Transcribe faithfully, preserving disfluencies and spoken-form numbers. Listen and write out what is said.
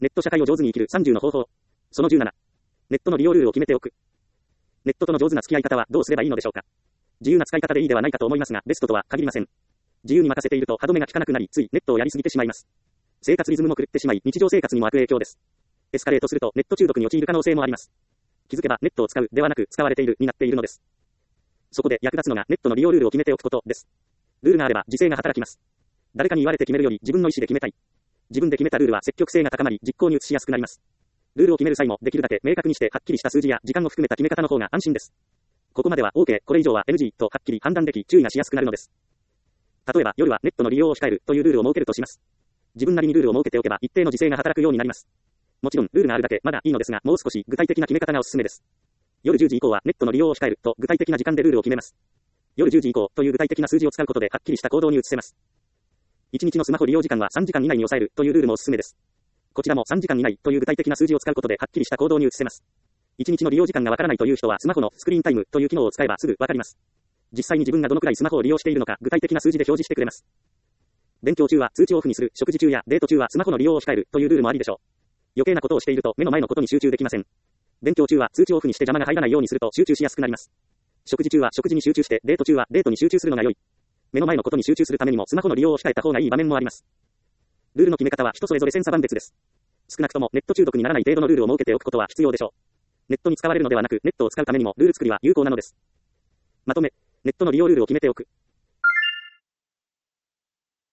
ネット社会を上手に生きるさんじゅうの方法。そのじゅうなな。ネットの利用ルールを決めておく。ネットとの上手な付き合い方はどうすればいいのでしょうか。自由な使い方でいいではないかと思いますが、ベストとは限りません。自由に任せていると歯止めが効かなくなり、ついネットをやりすぎてしまいます。生活リズムも狂ってしまい、日常生活にも悪影響です。エスカレートするとネット中毒に陥る可能性もあります。気づけばネットを使うではなく使われているになっているのです。そこで役立つのがネットの利用ルールを決めておくことです。ルールがあれば自制が働きます。誰かに言われて決めるより自分の意思で決めたい。自分で決めたルールは積極性が高まり実行に移しやすくなります。ルールを決める際もできるだけ明確にしてはっきりした数字や時間を含めた決め方の方が安心です。ここまでは OK、これ以上は エヌジー とはっきり判断でき注意がしやすくなるのです。例えば夜はネットの利用を控えるというルールを設けるとします。自分なりにルールを設けておけば一定の自制が働くようになります。もちろんルールがあるだけまだいいのですが、もう少し具体的な決め方がおすすめです。夜じゅうじ以降はネットの利用を控えると具体的な時間でルールを決めます。夜じゅうじ以降という具体的な数字を使うことではっきりした行動に移せます。いちにちのスマホ利用時間はさんじかん以内に抑えるというルールもおすすめです。こちらもさんじかん以内という具体的な数字を使うことではっきりした行動に移せます。いちにちの利用時間がわからないという人はスマホのスクリーンタイムという機能を使えばすぐわかります。実際に自分がどのくらいスマホを利用しているのか具体的な数字で表示してくれます。勉強中は通知をオフにする、食事中やデート中はスマホの利用を控えるというルールもありでしょう。余計なことをしていると目の前のことに集中できません。勉強中は通知をオフにして邪魔が入らないようにすると集中しやすくなります。食事中は食事に集中してデート中はデートに集中するのが良い。目の前のことに集中するためにもスマホの利用を控えた方がいい場面もあります。ルールの決め方は人それぞれ千差万別です。少なくともネット中毒にならない程度のルールを設けておくことは必要でしょう。ネットに使われるのではなくネットを使うためにもルール作りは有効なのです。まとめ、ネットの利用ルールを決めておく。